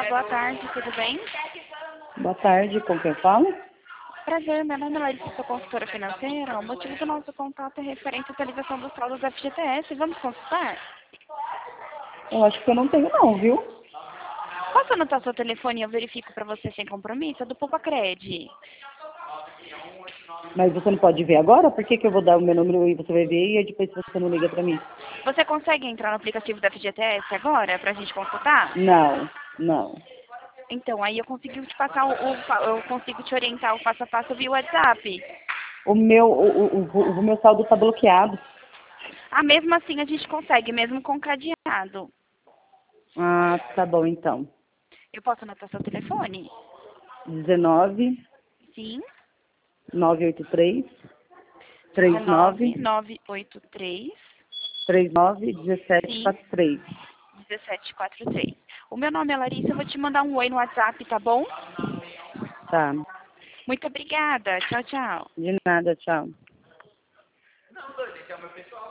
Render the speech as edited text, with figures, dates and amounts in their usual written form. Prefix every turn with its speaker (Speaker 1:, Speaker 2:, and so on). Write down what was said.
Speaker 1: boa tarde, tudo bem?
Speaker 2: Boa tarde, com quem eu falo?
Speaker 1: Prazer, meu nome é Larissa, sou consultora financeira. O motivo do nosso contato é referente à atualização dos saldos da FGTS. Vamos consultar?
Speaker 2: Eu acho que eu não tenho não, viu?
Speaker 1: Posso anotar seu telefone e eu verifico para você sem compromisso? É do Poupa-Cred.
Speaker 2: Mas você não pode ver agora? Por que eu vou dar o meu número e você vai ver e aí depois você não liga pra mim?
Speaker 1: Você consegue entrar no aplicativo da FGTS agora para a gente consultar?
Speaker 2: Não, não.
Speaker 1: Então, aí eu consigo te passar eu consigo te orientar o passo a passo via WhatsApp.
Speaker 2: O meu saldo tá bloqueado.
Speaker 1: Ah, mesmo assim a gente consegue, mesmo com cadeado.
Speaker 2: Ah, tá bom então.
Speaker 1: Eu posso anotar seu telefone?
Speaker 2: 19
Speaker 1: Sim.
Speaker 2: 983 39
Speaker 1: 19983
Speaker 2: 39
Speaker 1: sim
Speaker 2: 1743.
Speaker 1: 1743. O meu nome é Larissa, eu vou te mandar um oi no WhatsApp, tá bom?
Speaker 2: Tá.
Speaker 1: Muito obrigada. Tchau, tchau.
Speaker 2: De nada, tchau.